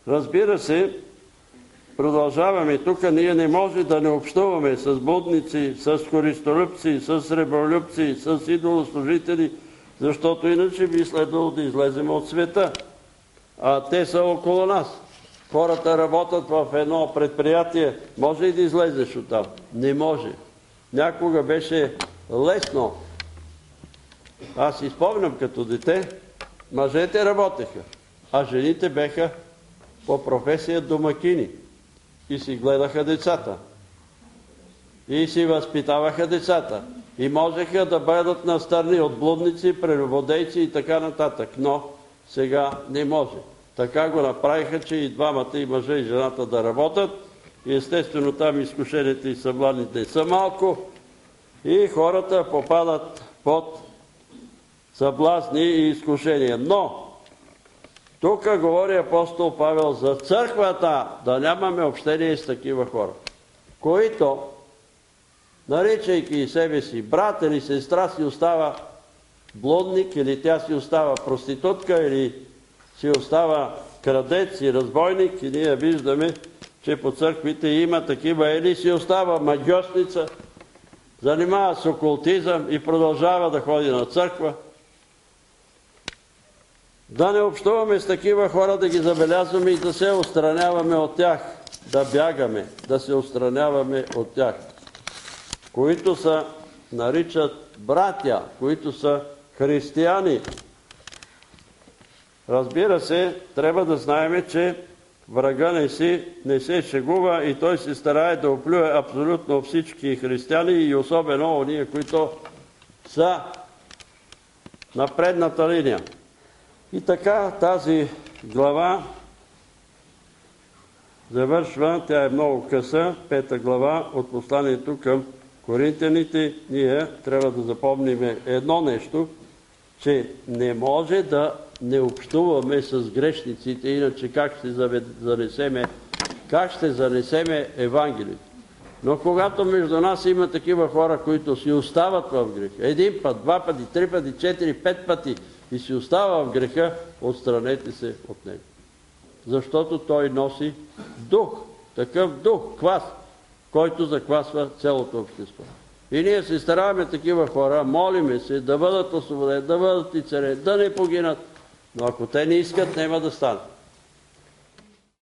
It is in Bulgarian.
Разбира се, продължаваме тук, ние не може да не общуваме с блудници, с користолюбци, с сребролюбци, с идолослужители, защото иначе би следвало да излезем от света. А те са около нас. Хората работят в едно предприятие. Може ли да излезеш оттам? Не може. Някога беше лесно. Аз си спомням като дете, мъжете работеха, а жените беха по професия домакини и си гледаха децата. И си възпитаваха децата. И можеха да бъдат настрани от блудници, прелюбодейци и така нататък. Но сега не може. Така го направиха, че и двамата, и мъжа, и жената да работят. И естествено там изкушените и съблазните са малко. И хората попадат под съблазни и изкушения. Но тук говори апостол Павел за църквата, да нямаме общение с такива хора, които, наричайки себе си брат или сестра, си остава блудник, или тя си остава проститутка, или си остава крадец и разбойник, и ние виждаме, че по църквите има такива, или си остава магьосница, занимава с окултизъм и продължава да ходи на църква. Да не общуваме с такива хора, да ги забелязваме и да се отстраняваме от тях, да бягаме, да се отстраняваме от тях, които са, наричат братя, които са християни. Разбира се, трябва да знаем, че врага не се шегува и той се старае да оплюе абсолютно всички християни и особено ония, които са на предната линия. И така тази глава завършва, тя е много къса, 5 глава от посланието към Коринтяните. Ние трябва да запомним едно нещо, че не може да не общуваме с грешниците, иначе как ще занесеме Евангелието. Но когато между нас има такива хора, които си остават в грех, 1 път, 2 пъти, 3 пъти, 4, 5 пъти и си остава в греха, отстранете се от него. Защото той носи дух, такъв дух, квас, който заквасва цялото общество. И ние се стараваме такива хора, молиме се да бъдат освободени, да бъдат и царе, да не погинат, но ако те не искат, няма да станат.